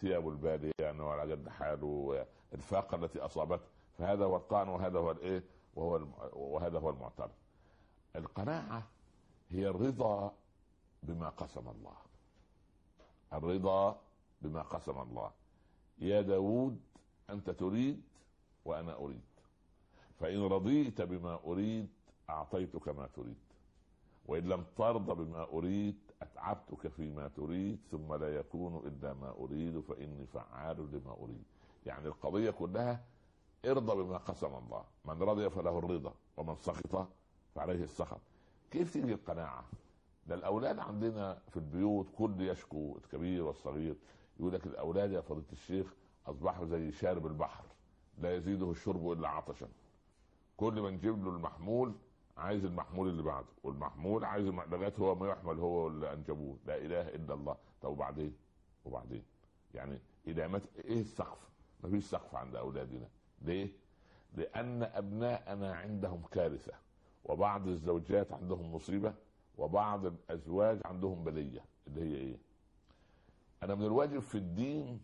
ثياب البادية يعني على قد حاله، الفاقة التي أصابته، فهذا هو الطعن وهذا هو الإيه وهذا هو المعترض. القناعة هي الرضا بما قسم الله، الرضا بما قسم الله. يا داود أنت تريد وأنا أريد، فإن رضيت بما أريد أعطيتك ما تريد، وإن لم ترضى بما أريد أتعبتك فيما تريد، ثم لا يكون إلا ما أريد فإني فعال لما أريد. يعني القضية كلها ارضى بما قسم الله، من رضي فله الرضا ومن سخط فعليه السخط. كيف تيجي القناعة؟ ده الأولاد عندنا في البيوت كل يشكو، الكبير والصغير، يقول لك الأولاد يا فضيلة الشيخ أصبحوا زي شارب البحر لا يزيده الشرب إلا عطشا، كل ما نجيب له المحمول عايز المحمول اللي بعده، والمحمول عايز لغايه هو ما يحمل هو اللي انجبوه، لا اله الا الله. طب وبعدين يعني الى متى؟ ايه السقف؟ ما فيش سقف عند اولادنا. ليه؟ لان ابناءنا عندهم كارثه، وبعض الزوجات عندهم مصيبه، وبعض الازواج عندهم بليه. اللي هي ايه؟ انا من الواجب في الدين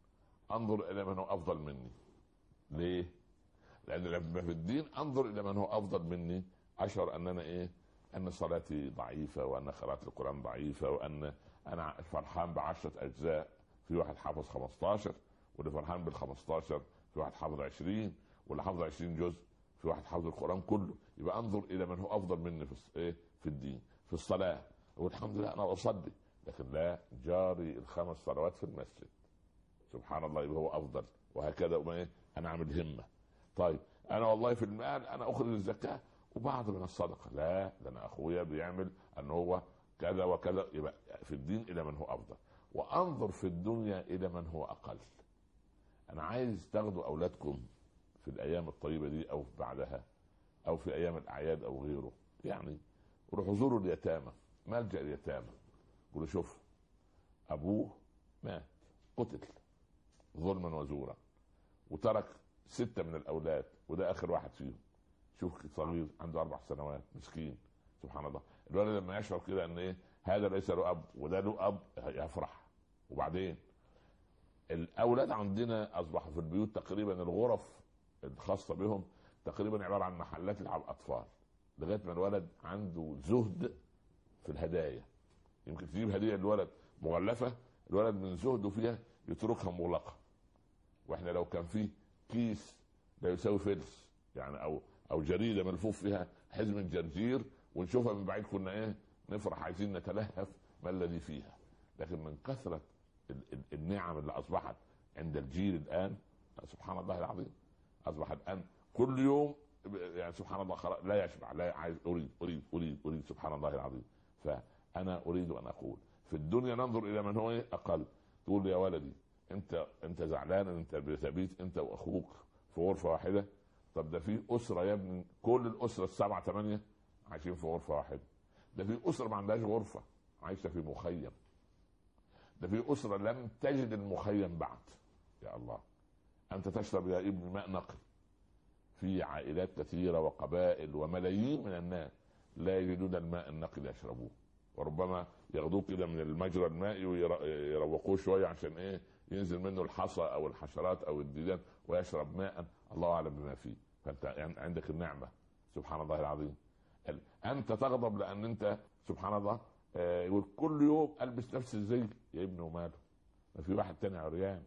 انظر الى من هو افضل مني. ليه؟ لان لما في الدين انظر الى من هو افضل مني اشعر ان انا ايه؟ ان صلاتي ضعيفه، وان قراءة القرآن ضعيفه، وان انا فرحان ب10 اجزاء في واحد حافظ 15، واللي فرحان بال15 في واحد حافظ 20، واللي حافظ 20 جزء في واحد حافظ القرآن كله. يبقى انظر الى من هو افضل مني في ايه؟ في الدين. في الصلاه والحمد لله انا اصلي، لكن لا جاري ال5 صلوات في المسجد، سبحان الله، يبقى هو افضل. وهكذا ايه؟ انا عامل همه. طيب انا والله في المال انا اخرج الزكاه وبعض من الصدقه، لا ده انا اخويا بيعمل ان هو كذا وكذا. يبقى في الدين الى من هو افضل، وانظر في الدنيا الى من هو اقل. انا عايز تاخدوا اولادكم في الايام الطيبه دي او بعدها او في ايام الاعياد او غيره، يعني روحوا زوروا اليتامى، ملجأ اليتامى، قولوا شوف ابوه مات قتل ظلما وزورا وترك 6 من الاولاد وده اخر واحد فيهم. شوف صغير عنده 4 سنوات مسكين، سبحان الله. الولد لما يشعر كده ان ايه؟ هذا ليس له اب وده له اب، يفرح. وبعدين الاولاد عندنا اصبحوا في البيوت تقريبا الغرف الخاصه بهم تقريبا عباره عن محلات لعب اطفال، لغايه ما الولد عنده زهد في الهدايا. يمكن تجيب هديه للولد مغلفه، الولد من زهده فيها يتركها مغلقه. واحنا لو كان فيه كيس لا يساوي فلس يعني او جريده ملفوف فيها حزم الجرجير ونشوفها من بعيد كنا ايه؟ نفرح، عايزين نتلهف ما الذي فيها. لكن من كثره النعم اللي اصبحت عند الجيل الان، سبحان الله العظيم، اصبح الان كل يوم يعني سبحان الله لا يشبع، لا عايز اريد اريد اريد اريد، سبحان الله العظيم. فانا اريد ان اقول في الدنيا ننظر الى من هو اقل. تقول يا ولدي انت زعلان انت بتبيت انت واخوك في غرفه واحده؟ طب ده في اسره يا ابني كل الاسره 7 8 عايشين في غرفه واحده. ده في اسره ما عندهاش غرفه عايشه في مخيم. ده في اسره لم تجد المخيم بعد. يا الله، انت تشرب يا ابني ماء نقي. في عائلات كثيره وقبائل وملايين من الناس لا يجدون الماء النقي ليشربوه، وربما ياخذوه كده من المجرى المائي ويروقوه شويه عشان ايه؟ ينزل منه الحصى او الحشرات او الديدان ويشرب ماء الله اعلم بما فيه. فانت عندك النعمه، سبحان الله العظيم. انت تغضب لان انت سبحان الله يقول كل يوم البس نفس الزي. يا ابني وماله؟ ما في واحد تاني عريان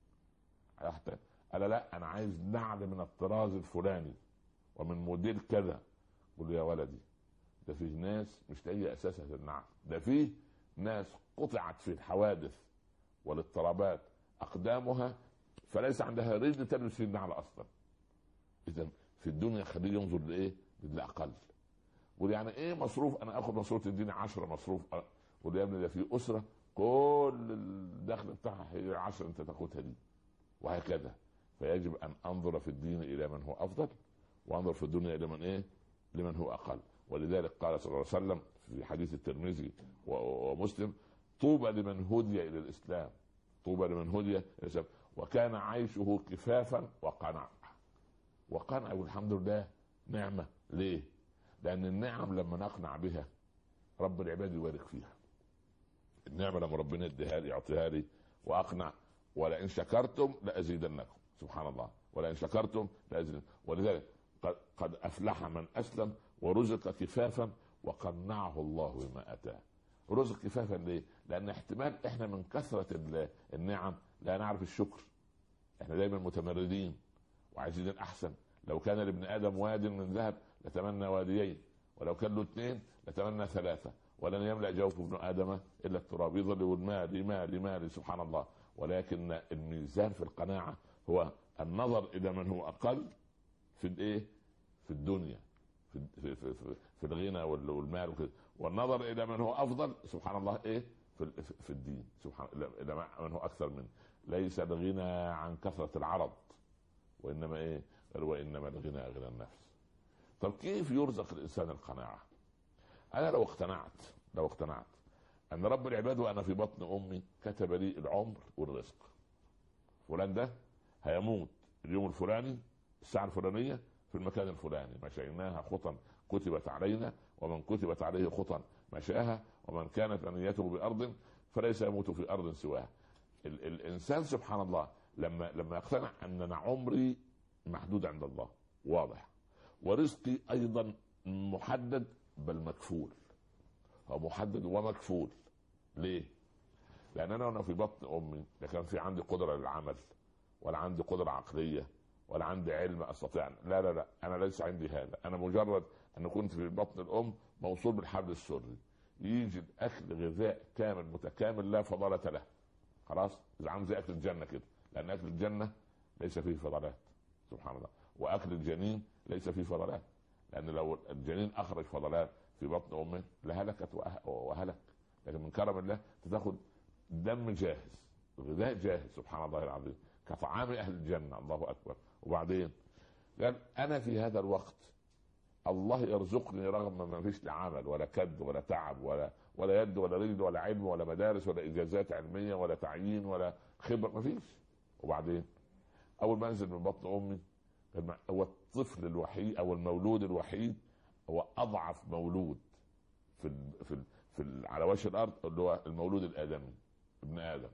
حتى قال لا انا عايز نعل من الطراز الفلاني ومن موديل كذا. قل يا ولدي ده فيه ناس مش لاقيه اساسها النعل، ده فيه ناس قطعت في الحوادث والاضطرابات اقدامها فليس عندها رجل تلبس في النعل اصلا. اذا في الدنيا خليه ينظر لايه؟ للاقل. ويعني ايه مصروف؟ انا اخذ مصروف الدين 10 مصروف. قول يا ابني ده في اسره كل الدخل بتاعها هي 10 انت تاخدها دي، وهكذا. فيجب ان انظر في الدين الى من هو افضل، وانظر في الدنيا الى من ايه؟ لمن هو اقل. ولذلك قال صلى الله عليه وسلم في حديث الترمذي ومسلم: طوبى لمن هدي الى الاسلام، طوبى لمن هدي الى الاسلام وكان عيشه كفافا وقنع. وقنع والحمد لله نعمه. ليه؟ لان النعم لما نقنع بها رب العباد يبارك فيها. النعمه لما ربنا يديها لي يعطيها لي واقنع ولئن شكرتم لازيدنكم. سبحان الله، ولئن شكرتم لازيدنكم. ولذلك قد افلح من اسلم ورزق كفافا وقنعه الله بما اتاه. رزق كفافا ليه؟ لان احتمال احنا من كثره النعم لا نعرف الشكر. احنا دايما متمردين وعايزين الاحسن. لو كان لابن ادم واد من ذهب لتمنى واديين، ولو كان له 2 لتمنى 3، ولن يملأ جوف ابن ادم الا التراب. يظل يقول مالي مالي مالي، سبحان الله. ولكن الميزان في القناعه هو النظر الى من هو اقل في الايه؟ في الدنيا، في الغنى والمال وكده، والنظر الى من هو افضل سبحان الله ايه؟ في الدين، سبحان الله، الى من هو اكثر منه. ليس الغنى عن كثره العرض، وانما ايه؟ وانما الغنى غنى النفس. طب كيف يرزق الانسان القناعه؟ انا لو اقتنعت ان رب العباد وانا في بطن امي كتب لي العمر والرزق، فلان ده هيموت اليوم الفلاني الساعه الفلانيه في المكان الفلاني، مشيناها خطا كتبت علينا، ومن كتبت عليه خطا مشاها، ومن كانت منيته بارض فليس يموت في ارض سواها. الانسان سبحان الله لما يقتنع ان أنا عمري محدود عند الله واضح، ورزقي ايضا محدد بل مكفول، هو محدد ومكفول. ليه؟ لان انا في بطن امي لا كان في عندي قدره للعمل، ولا عندي قدره عقليه، ولا عندي علم استطيع. لا لا لا، انا ليس عندي هذا. انا مجرد ان كنت في بطن الام موصول بالحبل السري، يجي اكل غذاء كامل متكامل لا فضالة له. خلاص، اذا عامل زي اكل الجنه كده، لان اكل الجنه ليس فيه فضلات، سبحان الله. واكل الجنين ليس فيه فضلات، لان لو الجنين اخرج فضلات في بطن امه لهلكت وهلك. لكن من كرم الله تاخذ دم جاهز، غذاء جاهز، سبحان الله العظيم، كطعام اهل الجنه. الله اكبر. وبعدين قال انا في هذا الوقت الله يرزقني رغم ما فيش لا عمل ولا كد ولا تعب ولا يد ولا رجل ولا علم ولا مدارس ولا اجازات علميه ولا تعيين ولا خبره، ما فيش. وبعدين اول ما انزل من بطن امي هو الطفل الوحيد او المولود الوحيد، هو اضعف مولود على وجه الارض، اللي هو المولود الادمي، ابن ادم.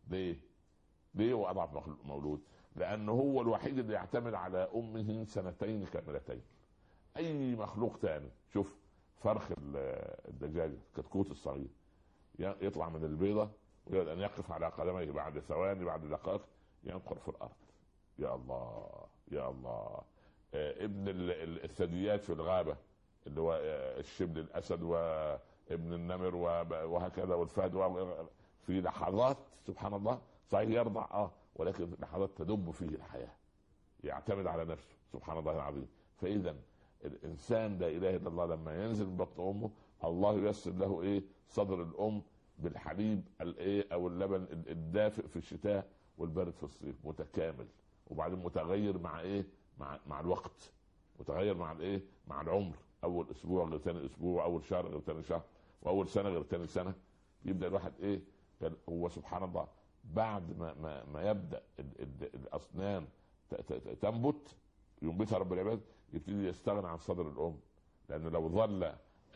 ليه هو اضعف مولود؟ لانه هو الوحيد اللي يعتمد على امه 2 سنين كاملتين. اي مخلوق تاني، شوف فرخ الدجاجه الكتكوت الصغير يطلع من البيضه ويريد ان يقف على قدميه بعد ثواني بعد دقائق ينقر في الارض. يا الله يا الله. ابن الثدييات في الغابه اللي هو الشبل الاسد وابن النمر وهكذا والفهد، في لحظات سبحان الله صحيح يرضع ولكن لحظات تدب فيه الحياه، يعتمد على نفسه، سبحان الله العظيم. فاذا الانسان لا اله الا الله لما ينزل من بطن امه الله ييسر له ايه؟ صدر الام بالحليب الايه او اللبن الدافئ في الشتاء والبرد في الصيف، متكامل. وبعدين متغير مع ايه؟ مع الوقت، متغير مع الايه؟ مع العمر. اول اسبوع غير ثاني اسبوع، اول شهر غير ثاني شهر، واول سنه غير ثاني سنه. يبدا الواحد ايه؟ هو سبحان الله بعد ما يبدا الاصنام تنبت ينبتها رب العباد، يبتدي يستغنى عن صدر الام، لانه لو ظل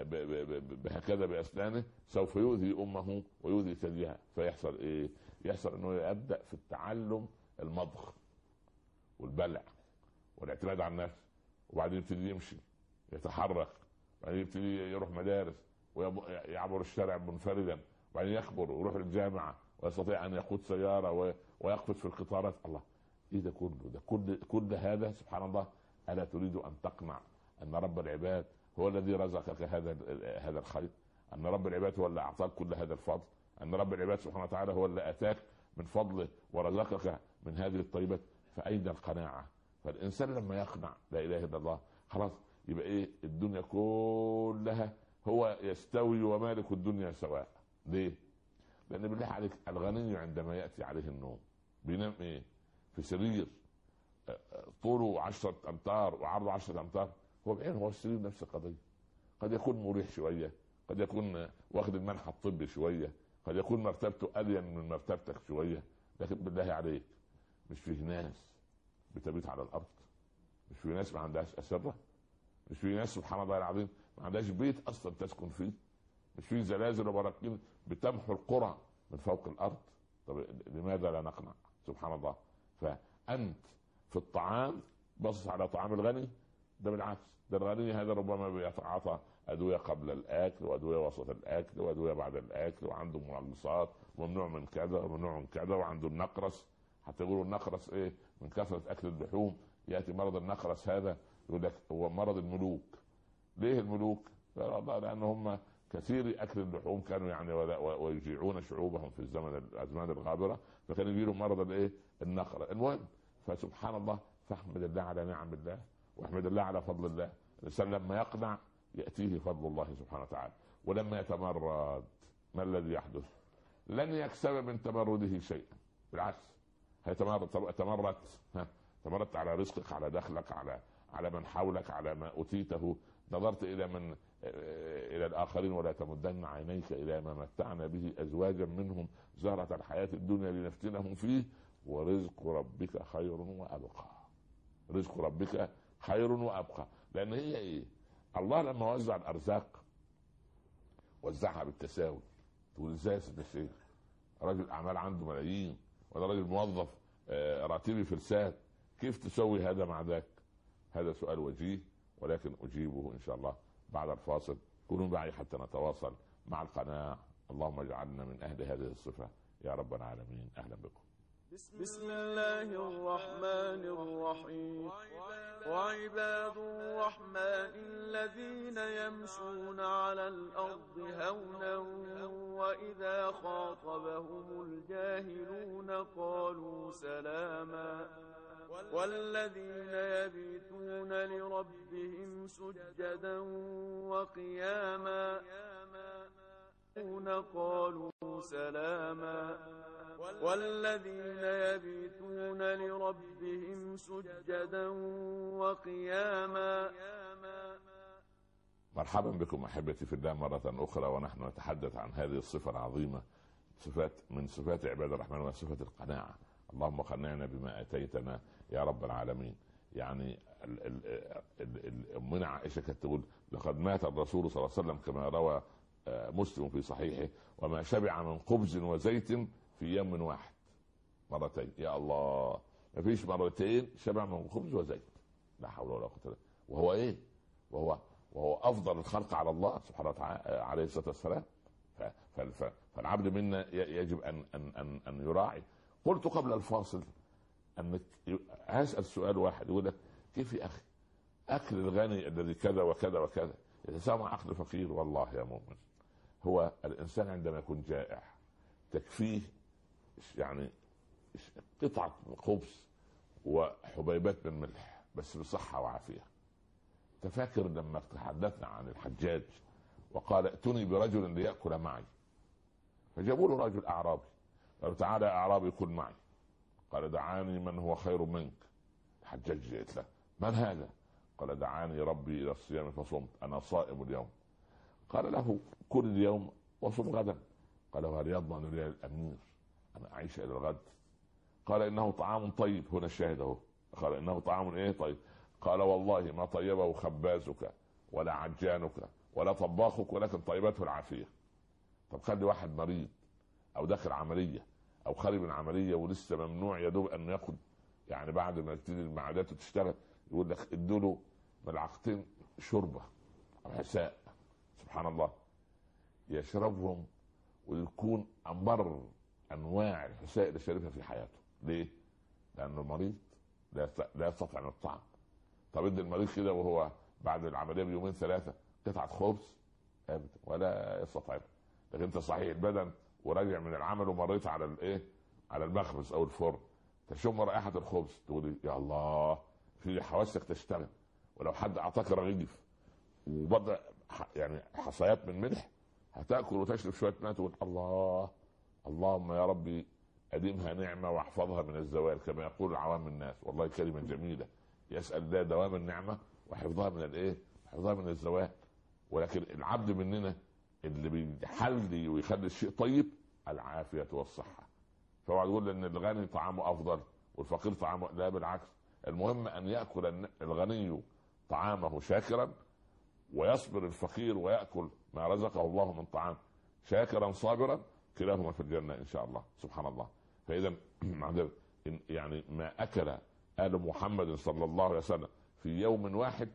بهكذا باسنانه سوف يؤذي امه ويؤذي ثديها. فيحصل ايه؟ يحصل انه يبدا في التعلم المضغ والبلع والاعتماد على النفس، وبعدين يبتدي يمشي يتحرك، وبعدين يبتدي يروح مدارس ويعبر الشارع منفردا، وبعدين يكبر ويروح الجامعه ويستطيع ان يقود سياره ويقفز في القطارات. الله، ايه ده كله؟ ده كل هذا سبحان الله. الا تريد ان تقنع ان رب العباد هو الذي رزقك هذا الخير، ان رب العباد هو اللي اعطاك كل هذا الفضل، ان رب العباد سبحانه وتعالى هو اللي اتاك من فضله ورزقك من هذه الطيبات؟ فاين القناعه؟ فالانسان لما يقنع لا اله الا الله خلاص يبقى ايه؟ الدنيا كلها هو يستوي ومالك الدنيا سواء. ليه؟ لان بالله عليك الغني عندما ياتي عليه النوم بينام ايه؟ في سرير طوله 10 أمتار وعرضه 10 أمتار، هو بعينه هو السرير نفس القضيه. قد يكون مريح شويه، قد يكون واخد المنحى الطبي شويه، قد يكون مرتبته ألين من مرتبتك شويه، لكن بالله عليك مش فيه ناس بتبيت على الارض؟ مش في ناس ما عندهاش اسره؟ مش في ناس سبحان الله العظيم ما عندهاش بيت اصلا تسكن فيه؟ مش في زلازل وبراكين بتمحو القرى من فوق الارض؟ طب لماذا لا نقنع؟ سبحان الله. فانت في الطعام بص على طعام الغني، ده بالعكس، ده الغني هذا ربما بيتعاطى ادويه قبل الاكل، وادويه وسط الاكل، وادويه بعد الاكل، وعنده منغصات، ممنوع من كذا وممنوع من كذا، وعنده النقرس. حتى يقولوا النقرس ايه؟ من كثره اكل اللحوم ياتي مرض النقرس. هذا يقول لك هو مرض الملوك. ليه الملوك؟ لان هم كثير اكل اللحوم كانوا يعني ويجيعون شعوبهم في الازمان الغابره، فكان يجي لهم مرض الايه؟ النقره. المهم، فسبحان الله، فاحمد الله على نعم الله، واحمد الله على فضل الله. الانسان لما يقنع ياتيه فضل الله سبحانه وتعالى. ولما يتمرد، ما الذي يحدث؟ لن يكسب من تمرده شيئا، بالعكس تمردت على رزقك، على دخلك، على من حولك، على ما أتيته. نظرت إلى الآخرين، ولا تمدن عينيك إلى ما متعنا به أزواجا منهم زهرة الحياة الدنيا لنفتنهم فيه، ورزق ربك خير وأبقى. رزق ربك خير وأبقى. لأن هي إيه؟ الله لما وزع الأرزاق وزعها بالتساوي. تقول ازاي يا الشيخ؟ راجل أعمال عنده ملايين، ولا راجل موظف راتبي فرسان، كيف تسوي هذا مع ذاك؟ هذا سؤال وجيه، ولكن أجيبه إن شاء الله بعد الفاصل. كونوا معي حتى نتواصل مع القناة. اللهم اجعلنا من أهل هذه الصفة يا رب العالمين. أهلا بكم. بسم الله الرحمن الرحيم. وعباد الرحمن الذين يمشون على الأرض هونا وإذا خاطبهم الجاهلون قالوا سلاما. والذين يبيتون لربهم سجدا وقياما قالوا سلاما. والذين يبيتون لربهم سجدا وقياما. مرحبا بكم أحبتي في الله مرة أخرى، ونحن نتحدث عن هذه الصفة العظيمة، صفات من صفات عباد الرحمن، وصفة القناعة. اللهم قنعنا بما أتيتنا يا رب العالمين. يعني أمنا عائشة كانت تقول: لقد مات الرسول صلى الله عليه وسلم كما روى مسلم في صحيحه، وما شبع من خبز وزيت في يوم واحد. مرتين، يا الله، ما فيش مرتين شبع من خبز وزيت. لا حول ولا قوة الا بالله. وهو ايه؟ وهو افضل الخلق على الله سبحانه وتعالى عليه الصلاة والسلام. فالعبد منا يجب ان يراعي. قلت قبل الفاصل انك اسال سؤال واحد، يقول لك: كيف يا اخي اكل الغني الذي كذا وكذا وكذا يتساوى مع اكل فقير؟ والله يا مؤمن، هو الانسان عندما يكون جائع تكفيه يعني قطعة خبز وحبيبات من ملح بس بصحة وعافية. تفاكر لما تحدثنا عن الحجاج وقال: ائتوني برجل ليأكل معي، فجابوا له رجل أعرابي، قالوا: تعالى يا أعرابي كل معي. قال: دعاني من هو خير منك. الحجاج جئت له: من هذا؟ قال: دعاني ربي إلى الصيام فصمت، أنا صائم اليوم. قال له: كل اليوم وصم غدا. قال: وهل يضمن لي الأمير أنا أعيش إلى الغد؟ قال: إنه طعام طيب. هنا الشاهد اهو. قال: إنه طعام إيه طيب؟ قال: والله ما طيبه خبازك ولا عجانك ولا طباخك، ولكن طيبته العافية. طب خلي واحد مريض أو داخل عملية أو خارج من عملية ولسه ممنوع يدوب أن يأخذ، يعني بعد ما تبتدي المعدات تشتغل يقول لك ادوا له ملعقتين شوربة أو حساء. سبحان الله، يشربهم ويكون أمر أنواع الحساء اللي شربها في حياته. ليه؟ لأنه مريض لا يستطيع أن الطعام. طب ادي المريض كده وهو بعد العملية بيومين ثلاثة قطعة خبز أبدا ولا يستطيع. لكن أنت صحيح البدن وراجع من العمل ومريت على الايه، على المخبز أو الفرن، تشم رائحة الخبز تقول: يا الله، في حواسك تشتغل. ولو حد أعطاك رغيف وبضع يعني حصيات من ملح هتاكل وتشرب شويه ماء تقول: الله، اللهم يا ربي اديمها نعمه واحفظها من الزوال، كما يقول عوام الناس. والله كلمه جميله، يسال الله دوام النعمه وحفظها من الايه؟ حفظها من الزوال. ولكن العبد مننا اللي بيحلي ويخلي الشيء طيب العافيه والصحه. فهو يقول ان الغني طعامه افضل والفقير طعامه، لا بالعكس. المهم ان ياكل الغني طعامه شاكرا، ويصبر الفقير ويأكل ما رزقه الله من طعام شاكرا صابرا، كلاهما في الجنة إن شاء الله. سبحان الله. فإذا يعني ما اكل ال محمد صلى الله عليه وسلم في يوم واحد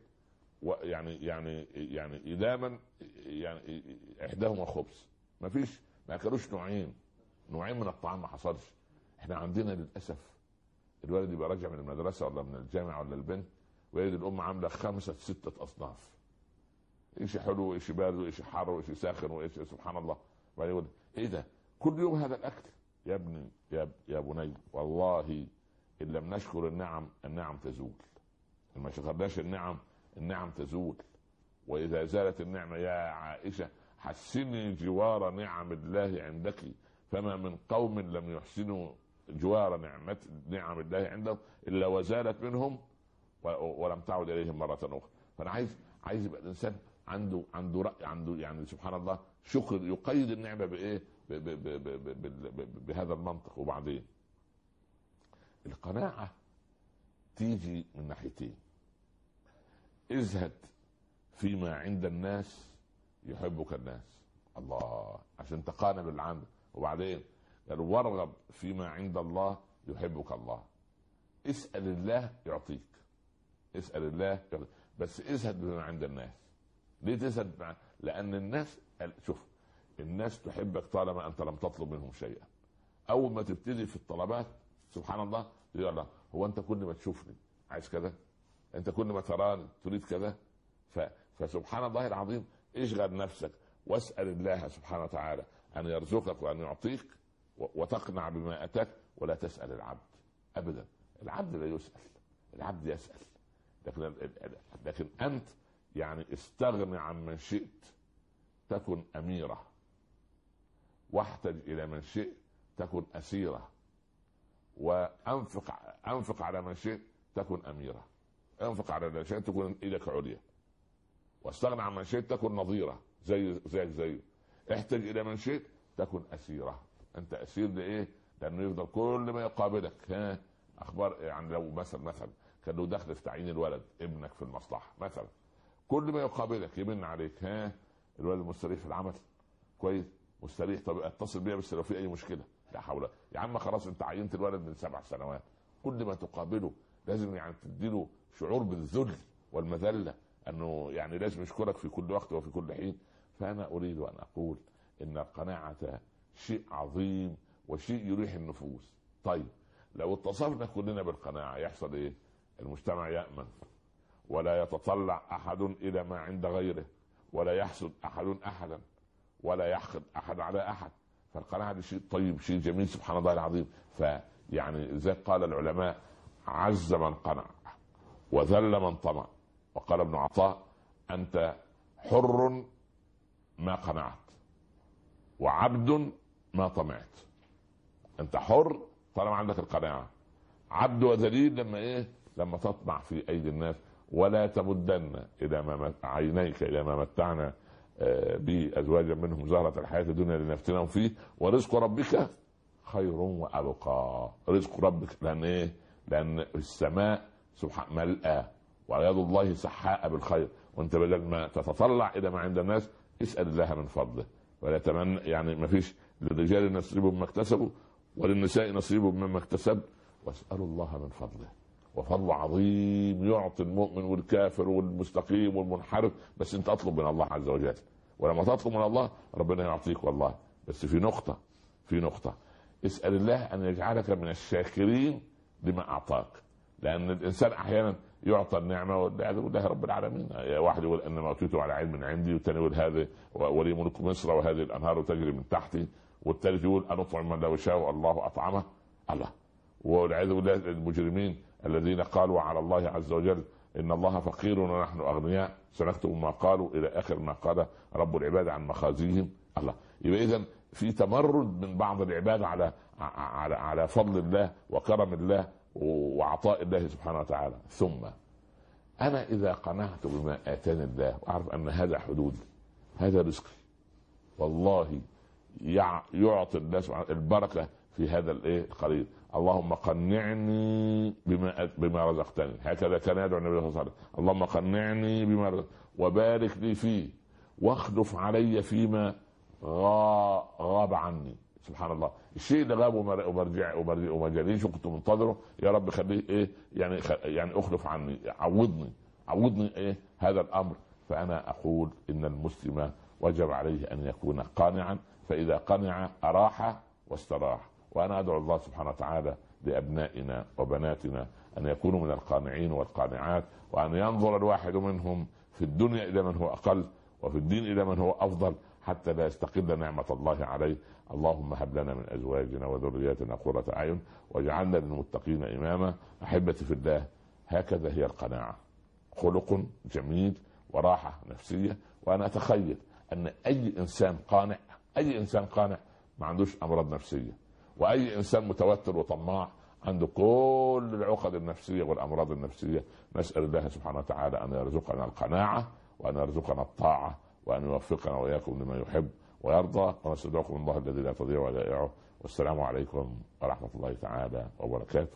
يعني إداما يعني إحداهما خبز. ما فيش، ما أكلوش نوعين من الطعام، ما حصلش. إحنا عندنا للأسف الولد يبقى راجع من المدرسة ولا من الجامعة ولا البنت، ويجد الأم عاملة 5 6 أصناف، إيش حلو وإيش بارد وإيش حار وإيش ساخن وإيش، سبحان الله. بعدين يقول إيه ده كل يوم هذا الأكل؟ يا ابني يا بني، والله إن لم نشكر النعم تزول. إن ما شكرناش النعم تزول. وإذا زالت النعمة يا عائشة حسني جوار نعم الله عندك، فما من قوم لم يحسنوا جوار نعم الله عندهم إلا وزالت منهم ولم تعد إليهم مرة أخرى. فأنا عايز يبقى الإنسان عنده رأي، عنده يعني سبحان الله شكر، يقيد النعمة بإيه؟ بهذا المنطق. وبعدين القناعة تيجي من ناحيتين. ازهد فيما عند الناس يحبك الناس، الله، عشان تقانع باللي عندك. وبعدين قال وارغب فيما عند الله يحبك الله. اسأل الله يعطيك، اسأل الله يعطيك. بس ازهد بما عند الناس. ليه تزهد؟ لأن الناس، شوف، الناس تحبك طالما أنت لم تطلب منهم شيئا. أول ما تبتدي في الطلبات سبحان الله يقول له هو أنت كل ما تشوفني عايز كذا، انت كل ما تراني تريد كذا. فسبحان الله العظيم اشغل نفسك واسأل الله سبحانه وتعالى ان يرزقك وان يعطيك، وتقنع بما اتاك، ولا تسأل العبد ابدا. العبد لا يسأل، العبد يسأل. لكن انت يعني استغني عن من شئت تكن اميرة، واحتج الى من شئت تكن اسيرة، وانفق على من شئت تكن اميرة. انفق على من شئت تكون ايدك عليا، واستغنى عن من شئت تكن نظيرة زيه. احتج الى من شئت تكن اسيرة. انت اسير لايه؟ لانه يفضل كل ما يقابلك اخبار. يعني لو مثلا كان له دخل في تعيين الولد ابنك في المصلحة مثلا، كل ما يقابلك يمن عليك، الولد مستريح في العمل كويس مستريح، طب اتصل بيا بس لو في اي مشكلة. لا حول. يا عم خلاص انت عينت الولد من 7 سنوات. كل ما تقابله لازم يعني تديله شعور بالذل والمذلة، انه يعني لازم يشكرك في كل وقت وفي كل حين. فانا اريد ان اقول ان القناعة شيء عظيم وشيء يريح النفوس. طيب لو اتصفنا كلنا بالقناعة يحصل ايه؟ المجتمع يأمن، ولا يتطلع احد الى ما عند غيره، ولا يحسد احد احدا، ولا يحقد احد على احد. فالقناعة دي شيء طيب، شيء جميل سبحان الله العظيم. فيعني زي قال العلماء عز من قنع وذل من طمع. وقال ابن عطاء انت حر ما قنعت وعبد ما طمعت. انت حر طالما عندك القناعة، عبد وذليل لما تطمع في ايدي الناس. ولا تمدن الى عينيك الى ما متعنا بازواجا منهم زهرة الحياة الدنيا لنفتنهم فيه، ورزق ربك خير وابقى. رزق ربك لان السماء سبحان ملأى ويد الله سحاء بالخير. وانت بدل ما تتطلع الى ما عند الناس اسأل الله من فضله. ولا تمنى، يعني ما فيش للرجال نصيب مما اكتسبوا وللنساء نصيب مما اكتسب، واسألوا الله من فضله. وفضل عظيم يعطي المؤمن والكافر والمستقيم والمنحرف، بس انت اطلب من الله عز وجل. ولما تطلب من الله ربنا يعطيك والله. بس في نقطة اسأل الله ان يجعلك من الشاكرين لما اعطاك. لان الانسان احيانا يعطى النعمه والله رب العالمين. واحد يقول انما اوتيته على علم عندي، والثاني يقول هذا ولي ملك مصر وهذه الانهار تجري من تحتي، والثالث يقول انا اطعم من لا يشاء الله اطعمه. الله. والعياذ بالله المجرمين الذين قالوا على الله عز وجل ان الله فقير ونحن اغنياء سنكتب ما قالوا الى اخر ما قال رب العباد عن مخازيهم. الله. يبقى اذا في تمرد من بعض العباد على فضل الله وكرم الله وعطاء الله سبحانه وتعالى. ثم انا اذا قنعت بما اتاني الله واعرف ان هذا حدودي، هذا رزقي، والله يعطي الله سبحانه البركه في هذا القليل. اللهم قنعني بما رزقتني. هكذا كان يدعو النبي صلى الله عليه وسلم. اللهم قنعني بما رزقتني وبارك لي فيه واخلف علي فيما غاب عني. سبحان الله، الشيء اللي غاب وما جاليش وكنت منتظره، يا رب خليه ايه يعني اخلف عني، عوضني ايه هذا الامر. فانا اقول ان المسلم وجب عليه ان يكون قانعا، فاذا قنع اراح واستراح. وانا ادعو الله سبحانه وتعالى لابنائنا وبناتنا ان يكونوا من القانعين والقانعات، وان ينظر الواحد منهم في الدنيا الى من هو اقل، وفي الدين الى من هو افضل، حتى لا يستقل نعمة الله عليه. اللهم هب لنا من ازواجنا وذرياتنا قرة اعين واجعلنا للمتقين اماما. احبتي في الله، هكذا هي القناعة، خلق جميل وراحة نفسية. وانا اتخيل ان اي انسان قانع ما عندوش امراض نفسية، واي انسان متوتر وطماع عنده كل العقد النفسية والامراض النفسية. نسأل الله سبحانه وتعالى ان يرزقنا القناعة، وان يرزقنا الطاعة، وان يوفقنا واياكم لما يحب ويرضى. ونستودعكم الله الذي لا تضيع ودائعه. والسلام عليكم ورحمة الله تعالى وبركاته.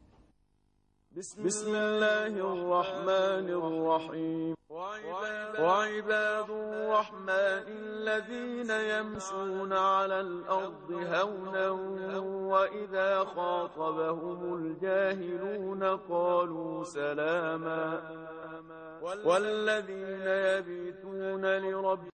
بسم الله الرحمن الرحيم. وعباد الرحمن الذين يمشون على الأرض هونا وإذا خاطبهم الجاهلون قالوا سلاما. والذين يبيتون لربهم